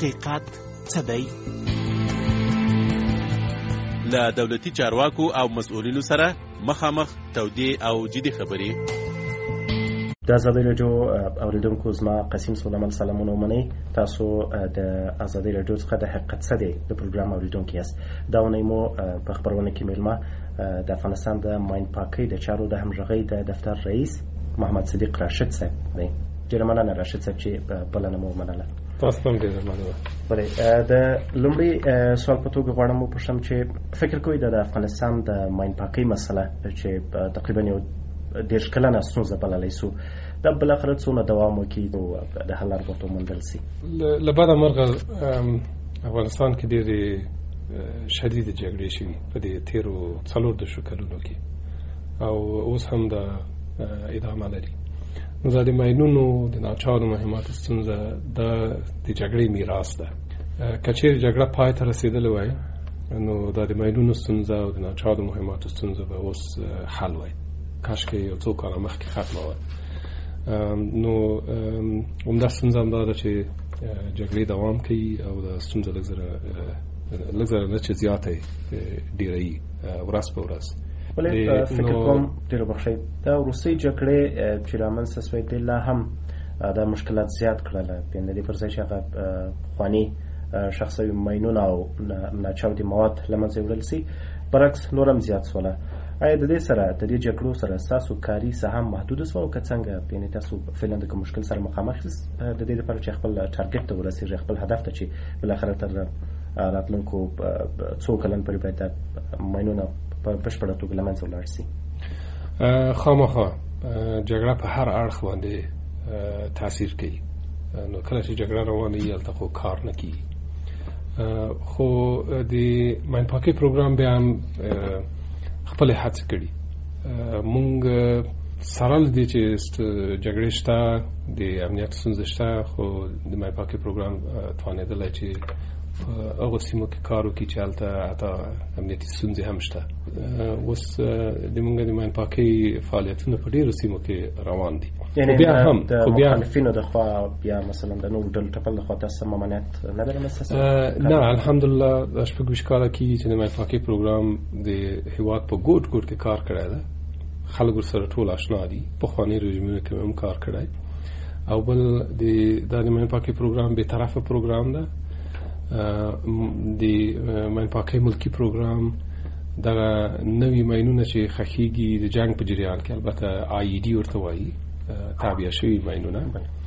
حقیقت څه دی؟ له دولتي چارواکو او مسؤلینو سره مخامخ تودې او جدي خبرې. د آزادۍ راډیو اوریدونکو زما قسیم سلیمان سلامونه ومنئ. تاسو د آزادۍ راډیو څخه د حقیقت څه دی د پروګرام اوریدونکي یاست. دا اونۍ مو په خپرونه کې میلمه د افغانستان د ماین پاکۍ د چارو د همغږۍ د دفتر رئیس محمد صدیق راشد صاحب دی. ډېره مننه راشد صاحب چې بلنه مو ومنله. تاسو هم ډېره مننه. بلې د لومړي سوال په توګه غواړم وپوښتم چې فکر کوئ د افغانستان د ماین پاکۍ مسله چې تقریبا یو 10 کلنه ستونزه بللی سو، دا بالاخره څونه دوام وکړي او د حل لار ورته وموندل سي؟ له بده مرغه افغانستان کې ډېرې شدیدې جګړې شوي په دې تېرو 14 کلونو کې او اوس هم دا ادامه لري. نو دا د ماینونو د ناچارو مهماتو ستونزه د جګړې میراث ده. که چیرې جګړه پای ته رسېدلې وای نو دا د ماینونو ستونزه او د ناچارو مهماتو ستونزه به اوس حل وای، کاشکې یو څو کاله مخکې ختمه وای. نو همدا ستونزه هم دا ده چې جګړې دوام کوي او دا ستونزه لږ زره نه چې زیاته ډېروي ورځ په ورځ. ولې فکر کوم ډېر بخښئ دا وروستۍ جګړې چې رامنځته سوې دي لا هم دا مشکلات زیات کړله، د دې پر ځای چې هغه پخواني شخصي ماینونه او ناچاودي مواد له منځه وړل سي، برعکس نور هم زیات سوله. آیا د دې سره د دې جګړو سره ستاسو کاري ساحه محدوده سوه او که څنګه؟ یعنې تاسو فعلا د کوم مشکل سره مخامخ یاست د دې لپاره چې خپل ټارګټ ته ورسېږئ، خپل هدف ته چې بالاخره تر راتلونکو څو کلن پورې باید دا ماینونه په بشپړه توګه له منځه ولاړ سي؟ خامخا جګړه په هر اړخ باندې تاثیر کوي. نو کله چې جګړه روانه وي هلته خو کار نه کېږي. خو د ماین پاکۍ پروګرام بیا هم خپلې هڅې کړي. مونږ سره له دې چې جګړې شته، د امنیت ستونزې شته، خو د ماین پاکۍ پروګرام توانېدلی چې هغو سیمو کې کار وکړي چې هلته حتی امنیتي ستونزې هم شته. اوس د مونږ د ماین پاکۍ فعالیتونه په ډېرو سیمو کې روان دي. یعنې د مخالفینو د خوا بیا مثلا د نورو ډلو ټپل د خوا تاسو ممانعت نه ده رامنځته سوی؟ نه، الحمدلله دا 26 کاله کېږي چې د ماین پاکۍ پروګرام د هېواد په ګوټ ګوټ کې کار کړی ده. خلک ورسره ټول اشنا دي. پخواني رژیمونو کې هم کار کړی. او بل دا د ماین پاکۍ پروګرام بې طرفه پروګرام ده. د ماین پاکۍ ملکی پروګرام دغه نوي ماینونه چې ښخېږي د جنګ په جریان کې، البته IED ورته وایي، تابع شوي ماینونه،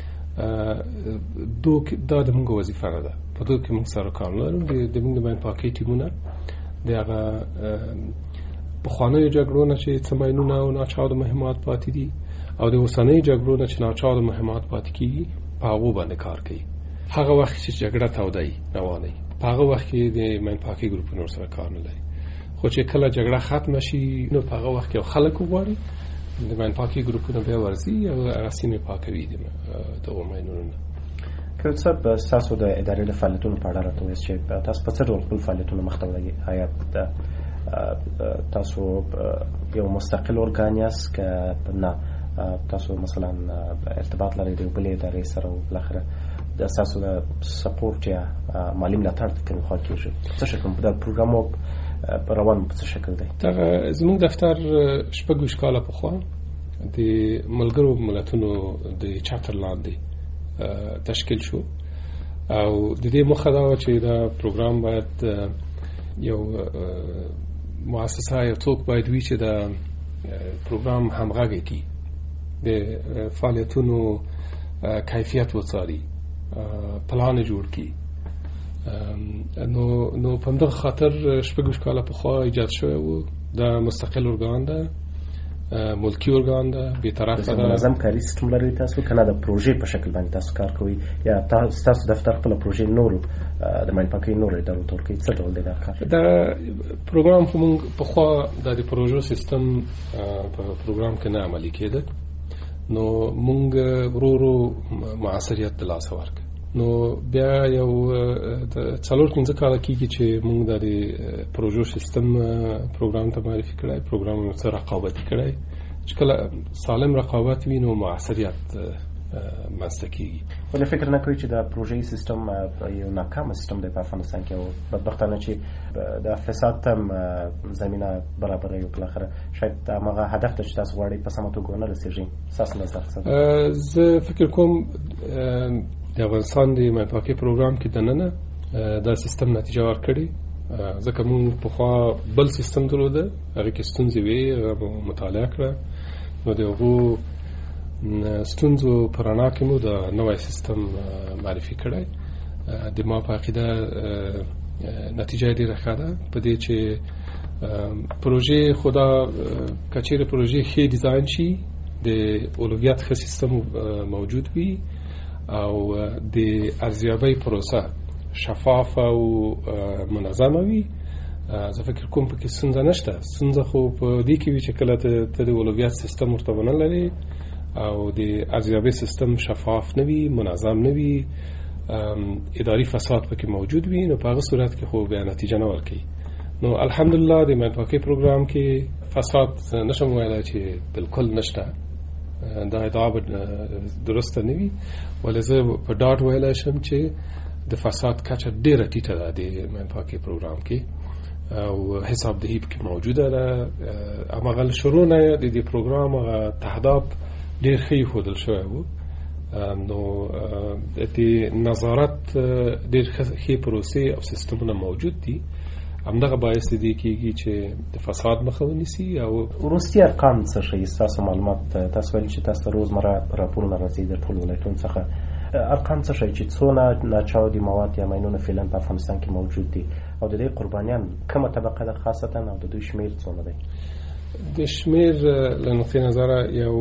دا د موږ وظیفه نه ده. په دغه کې موږ سره کار لرو. د موږ د ماین پاکۍ ټیمونه د هغه پخوانیو جګړو نه چې څه ماینونه او ناچاودو مهمات پاتې دي او د اوسنیو جګړو نه چې ناچاودو مهمات پاتې کېږي په هغو باندې کار کوي. هغه وخت چې جګړه توده‌ای روانه وي په هغه وخت کې د ماین پاکۍ ګروپونو سره کار نه لري. خو چې کله جګړه ختمه شي نو په هغه وخت کې خلک وغواړي د ماین پاکۍ ګروپونه بیا ورځي او هغه سیمې پاکوي دغو ماینونو نه. که صاحب ستاسو د ادارې د فعالیتونو په اړه راته ووایاست چې تاسو په څه ډول خپل فعالیتونه مخته وړئ؟ آیا تاسو یو مستقل ارګان یاست که نه تاسو مثلا ارتباط لرئ د یو بلې ادارې سره او بالاخره د تاسو د سپورټ یا مالي ملاتړ د کوم خوا کېږي؟ څه شکل دا پروګرام روان په څه شکل دی؟ زموږ دفتر 26 کاله پخوا د ملګرو ملتونو د چارټر لاندې تشکیل شو او د دې موخه دا وه چې دا پروګرام باید یو مؤسسه یا څوک باید وي چې دا پروګرام همغږی کړي، د فعالیتونو کیفیت وڅاري، پلان جوړ کړي. نو په همدغه خاطر 26 کاله پخوا ایجاد شوی و. دا مستقل ارګان ده، ملکی ارګان ده، بې طرفه ده. منظم کاري سیستم لرئ تاسو که نه د پروژې په شکل باندې تاسو کار کوئ یا تاسو دفتر خپله پروژې نورو د ماین پاکۍ نورو ادارو ته ورکوئ؟ څه ډول دی دا کار؟ دا پروګرام خو موږ پخوا د پروژو سیستم په پروګرام کې نه عملي کېده. نو موږ ورو ورو معاصریت د لاسه ورکړ. نو بیا یو 4-5 کاله کېږي چې موږ د پروژو سیستم پروګرام ته معرفي کړی، پروګرام سره رقابتي کړی. چې کله سالم رقابت وي نو معاصریت منځته کېږي. ولې فکر نه کوي چې د پروژې سیستم یو ناکامه سیستم دی په افغانستان کې او بدبختانه چې د فساد ته زمینه برابروي بالاخره شاید هماغه هدف ته چې تاسو غواړئ په سمه توګه ونه رسېږي؟ ستاسو نظر څه دی؟ زه فکر کوم د افغانستان د مایپاکۍ پروګرام کې دننه دا سیستم نتیجه ورکړې، ځکه موږ پخوا بل سیستم درلوده، هغې کې ستونزې وې، هغه مطالعه کړه، نو د هغو ستونزو په رڼا کې مو د نوی سیستم معرفي کړی. د ما په عقیده نتیجه یې ډېره ښه ده په دې چې پروژې خدا که چیرې پروژې ښې ډیزاین شي، د اولویت ښه سیستم موجود وي او د ارزیابۍ پروسه شفاف او منظمه وي، زه فکر کوم پکې ستونزه نشته. ستونزه خو په دې کې وي چې کله ته د اولویت سیستم ورته ونه لرې او د ارزیابۍ سیستم شفاف نه وي، منظم نه وي، اداري فساد پکې موجود وي، نو په هغه صورت کې خو بیا نتیجه نه ورکوي. نو الحمدلله د مایپاکۍ پروګرام کې فساد نشم ویلی چې بالکل نشته، دا ادعا درسته نه وي، ولې زه په ډاډ ویلی شم چې د فساد کچه ډېره ټیټه ده د مایپاکۍ پروګرام کې او حسابدهي پکې موجوده ده. هماغه شروع نه د دې پروګرام هغه تهداب ډېر ښه ایښودل شوی و، نو د نظارت ډېر ښې پروسې او سیستمونه موجود دي، همدغه باعث دې کېږي چې د فساد مخه ونیسي. او وروستي ارقام څه ښیي؟ ستاسو معلومات تاسو ویل چې تاسو ته روزمره راپورونه راځي د ټولو ولایتونو څخه، ارقام څه ښیي چې څونه ناچاودي مواد یا ماینونه فعلا په افغانستان کې موجود دي او د دې قربانیان کومه طبقه ده خاصتا او د دوی شمیر څونه دی؟ د شمیر له نقطې نظره یو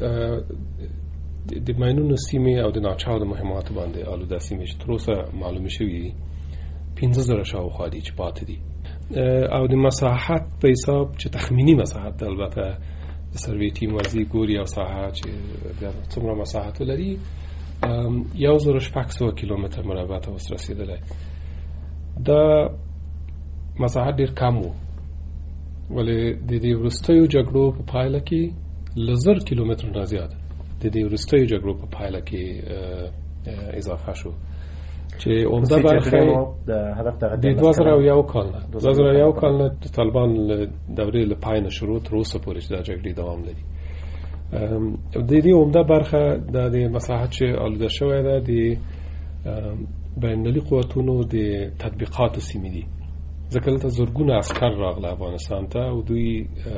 د ماینونو سیمې او د ناچاودو مهماتو باندې آلوده سیمې چې تر اوسه معلومې شوي دي 15,000 شاوخوا دي چې پاتې دي، او د مساحت په حساب چې تخمینی مساحت البته د سروې ټیم ورځي ګوري او ساحه چې څومره مساحت لري 1,600 کیلومتر مربع ته اوس رسېدلی. دا مساحت ډېر کم و، ولې د دې وروستیو جګړو په پایله کې 1,000 کیلومتر نه زیات د دې وروستیو جګړو په پایله کې اضافه شو چې عمده برخه د 2001 کال نه 2001 کال نه د طالبان دورې له پای نه شروع تر اوسه پورې چې دا جګړې دوام لري. د دې عمده برخه د مساحت چې آلوده شوی ده د بین‌المللي قوتونو د تطبیقاتو سیمې دي، ځکه دلته زرګونه عسکر راغله افغانستان ته او دوی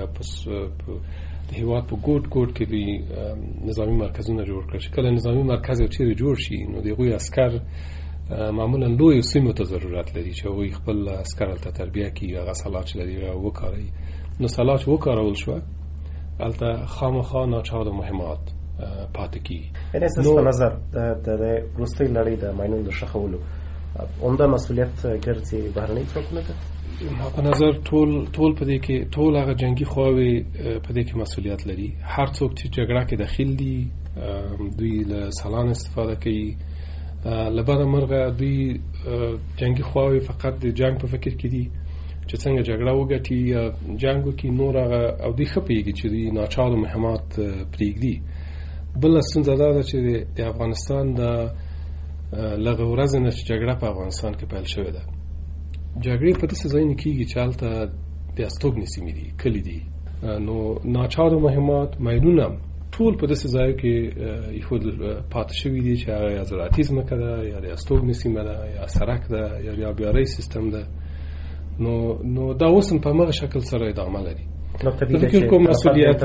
د هېواد په ګوټ ګوټ کې دوی نظامي مرکزونه جوړ کړل. چې کله نظامي مرکز یو چیرې جوړ شي نو د هغوی عسکر معمولا لویو سیمو ته ضرورت لري چې هغوی خپل عسکر هلته تربیه کړي، هغه سلاح چې لري هغه وکاروي. نو سلاح چې وکارول شوه هلته خامخا ناچاوده مهمات پاتې کېږي. یعنې ستاسو په نظر د وروستۍ لړۍ د ماینونو د ښخولو عمده مسؤلیت ګرځي بهرنۍ ځواکونه ده؟ په نظر ټول په دې کې ټول هغه جنگي خواوې په دې کې مسؤلیت لري. هر څوک چې جګړه کې داخل دي دوی له سلان استفاده کوي، له بده مرغه دوی جنگي خواوې فقط د جنگ په فکر کې دي چې څنګه جګړه وګټي یا جنگ وکړي، نور هغه او دوی ښه پوهېږي چې دوی ناچاوده مهمات پرېږدي. بله ستونزه دا ده چې د افغانستان د لږه ورځې نه چې جګړه په افغانستان کې پیل شوې ده، جګړې په داسې ځایونو کېږي چې هلته د استوګنې سیمې دي، کلي دي، نو ناچاوده مهمات ماینونه ټول په داسې ځایو کې ایښودل پاتې شوي دي چې هغه یا زراعتي ځمکه ده یا د استوګنې سیمه ده یا سړک ده یا ریابیارۍ سیستم ده. نو دا اوس هم په همغه شکل سره ادامه لري. فکر کوم مسؤلیت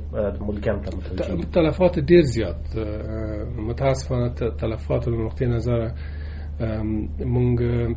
تلفات ډېر زیات متاسفانه تلفات له نقطې نظره مونږ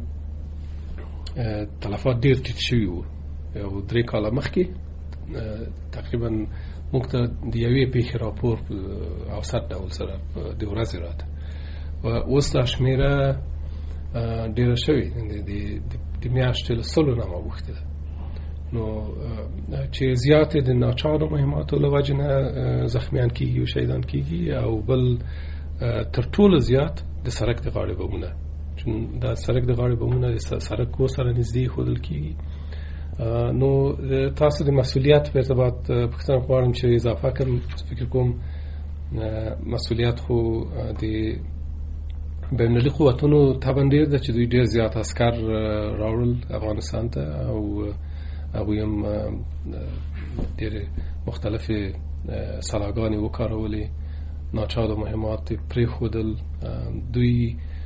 تلفات ډېر ټیټ شوي وو. یو 3 کاله مخکې تقریبا موږ ته د یوې پیښې راپور اوسط ډول سره د ورځې راته، اوس دا شمېره ډېره شوې د میاشتې له 100 نه اوښتې ده. نو چې زیاتې د ناچاودو مهماتو له وجې نه زخمیان کېږي او شهیدان کېږي، او بل تر ټولو زیات د سړک د غاړې بمونه، چون دا سړک د غاړې بمونه د سړکو سره نږدې ښودل کېږي. نو تاسو د مسؤلیت په ارتباط پوښتنه غواړم چې اضافه کړم. فکر کوم مسؤلیت خو د بینالمللي قوتونو طبعا ډېر ده چې دوی ډېر زیات عسکر راوړل افغانستان ته او هغوی هم ډېرې مختلفې سلاګانې وکارولې، ناچاودو مهمات پرېښودل. دوی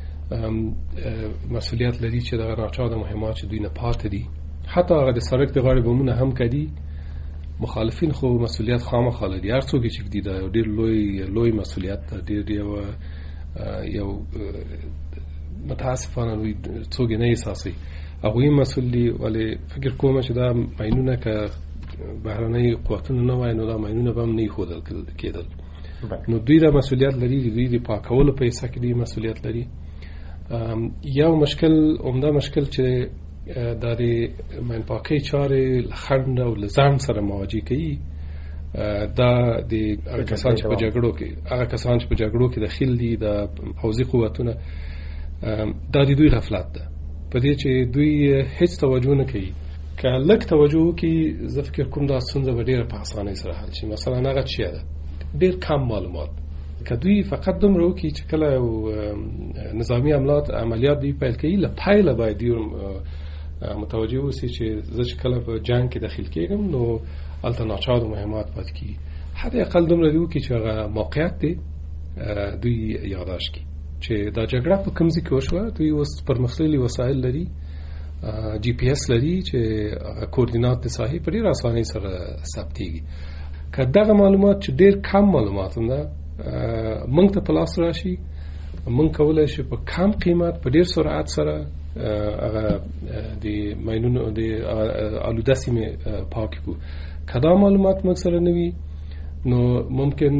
مسؤلیت لري چې دغه ناچاودو مهمات چې دوی نه پاتې دي، حتی هغه د سړک د غاړې بمونه هم کدي. مخالفین خو مسؤلیت خامخا لري، هر څوک چې کدي دا ډېر لوی مسؤلیت ده، ډېر یو متاسفانه لوی څوک نه احساسوي. هغوی مسؤل دي، ولې فکر کوم چې دا ماینونه که بهرنۍ قوتونه نه وای نو دا ماینونه به هم نه ایښودل کېدل. نو دوی دا مسؤلیت لري، دوی د پاکولو په حصه کې دوی مسؤلیت لري. یو مشکل، عمده مشکل چې دا د ماین پاکۍ چارې له خنډ او له ځنډ سره مواجه کوي، دا د هغه کسان چې په جګړو کې دخیل دي، د پوځي قوتونه، دا د دوی غفلت ده په دې چې دوی هیڅ توجه نه کوي. که لږ توجه وکړي، زه فکر کوم دا ستونزه به ډېره په اسانۍ سره حل شي. مثلا هغه څه ده، ډېر کم معلومات. که دوی فقط دومره وکړي چې کله یو نظامي عملیات دوی پیل کوي، له پیله باید دوی متوجه اوسي چې زه چې کله په جنګ کې داخل کېږم نو هلته ناچاودو مهمات پاتې کېږي. حتی اقل دومره دوی وکړي چې هغه موقعیت دی دوی یاداشت کړي چې دا جګړه په کوم ځای کې وشوه. دوی اوس پرمختللي وسایل لري، جی پی اس لري چې کوردینات د ساحې په ډېره اسانۍ سره ثبتېږي. که دغه معلومات چې ډېر کم معلومات ده موږ ته په لاس راشي، موږ کولی شو په کم قیمت په ډېر سرعت سره هغه د ماینونو د آلوده سیمې پاک کړو. که دا معلومات موږ سره نه وي نو ممکن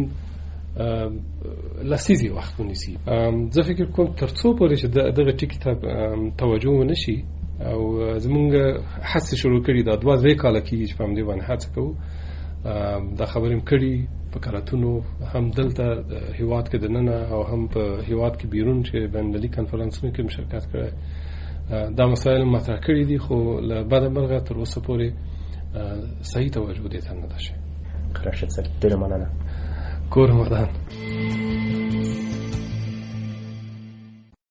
لسیزې وخت ونیسي. زه فکر کوم تر څو پورې چې دغه ټکي ته توجه ونه شي او زمونږ هڅې شروع کړي، دا 2-3 کاله کېږي چې په همدې باندې هڅه کوو. دا خبرې هم کړي په کاراتونو، هم دلته هیواد کې دننه او هم په هیواد کې بیرون چې بینالمللي کنفرانسونو کې مشارکت کړی، دا مسایل مطرح کړي دي، خو له بده مرغه تر اوسه پورې صحیح توجه دې ته نه ده شوې. راشد صاحب ډېره مننه. کور مردان.